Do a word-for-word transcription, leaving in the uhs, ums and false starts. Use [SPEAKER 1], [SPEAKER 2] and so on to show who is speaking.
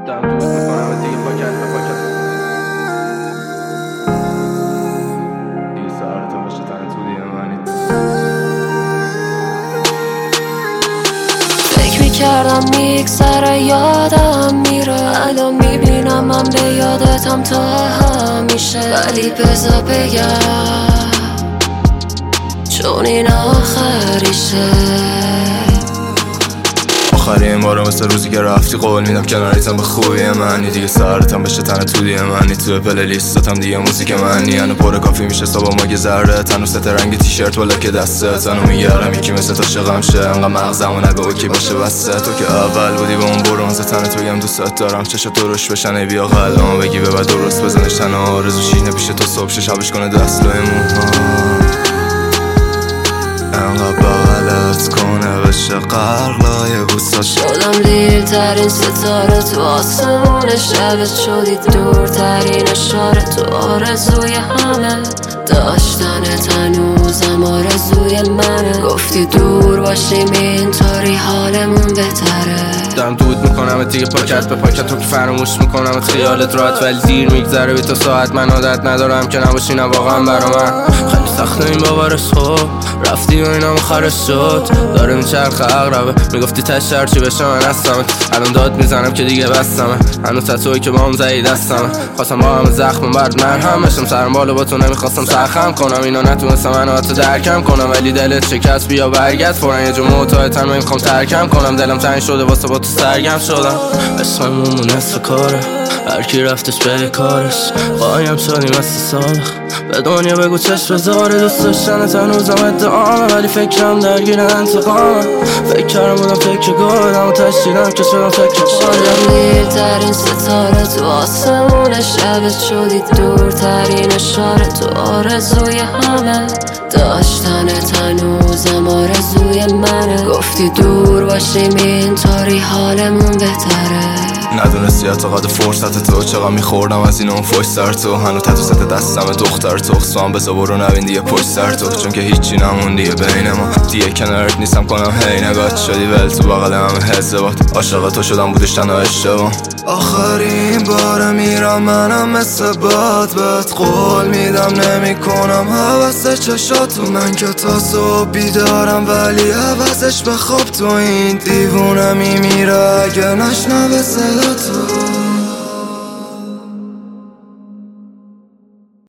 [SPEAKER 1] دارم دوست میکنم دیگه پاکت به پاکت دیگه سهرتون بشه تن تو دیگه منید.
[SPEAKER 2] فکر میکردم میگذره یادم میره، الان میبینم من به یادتم تا همیشه. ولی بذار بگم چون این آخریشه،
[SPEAKER 3] آخرین بارم مثل روزی که رفتی قول میدم کناریتم به خوبی منی. دیگه سهرتم بشه تن تو دیگه منی، تو پله لیستاتم دیگه موزیک منی. هنو پر کافی میشه صبح مگه ذره تنو ست رنگ تیشرت ولا که دستت هنو میگرم یکی مثل تا شقم شه. انقدر مغزمو نگه اوکی باشه بسته، تو که اول بودی با اون برونز تن تو بگم دوستت دارم. چشا تو روش بشن ای بیا قلبمو بگی ببر درست بزنش تن آرزو شینه پیش تو صبح شه شبش کنه دست لای موها. انقدر بغلت کنه بشه قرقلای بوسات.
[SPEAKER 2] شدم لیل ترین ستاره تو آسمون شبت، شدی دورترین اشاره تو آرزوی همه. داشتنت هنوزم آرزوی منه، گفتی دور باشیم اینطوری حالمون بهتره.
[SPEAKER 1] دارم دود میکنم دیگه پاکت به پاکت، تو که فراموش میکنم خیالت راحت ولی دیر میگذره بی تو ساعت. من عادت ندارم که نباشی نه واقعا برا من خیلی سخته این باورش. خب رفتی و اینم خرش شد، داره میچرخه اقربه. میگفتی تش هرچی بشه من هستمه، الان داد میزنم که دیگه بستمه. هنوز تتویی که با هم زدی دستمه، خواستم با هم زخم برد مرهم بشم. سرم بالا با تو نمیخواستم سرخم کنم، اینا نتونستم منو حتی درکم کنم. ولی دلت شکست بیا برگرد فورا یه جو معتادتن نمیخوام ترکم کنم. دلم تنگ شده واسه با تو سرگم شدم. اسممون نصف کاره، هرکی رفتش به کارش. قایم شدیم از سابق به دنیا بگو چشم بذاره. دوست داشتنت هنوزم ادعامه ولی فکرم درگیر انتقامه. فکر کردم بودم فکر گردم و تشتیدم که شدم فکر
[SPEAKER 2] شدم لیل ترین ستاره تو آسمون شبت، شدی دورترین اشاره تو آرزوی همه. داشتنت هنوزم آرزوی منه، گفتی دور باشیم اینطوری حالمون بهتره.
[SPEAKER 3] ندونستی اعتقاد فرصت تو چقدر میخوردم از این اون فوش سر تو. هنو تتو ست دستم دختر تو خصوام بزا برو نبین دیگه پشت سر تو، چون که هیچی نمون دیگه بین ما. دیگه کنارت نیستم کنم هی نگات شدی ول تو بغل همه حزبات. عاشق تو شدم بودش تنها اشتباه. آخرین بار میرم منم مثل باد بهت قول میدم نمی کنم حوث چشاتو. من که تا صبح بیدارم ولی عوضش بخواب تو. این دیوونه میمیره اگه نشنوه صدا تو.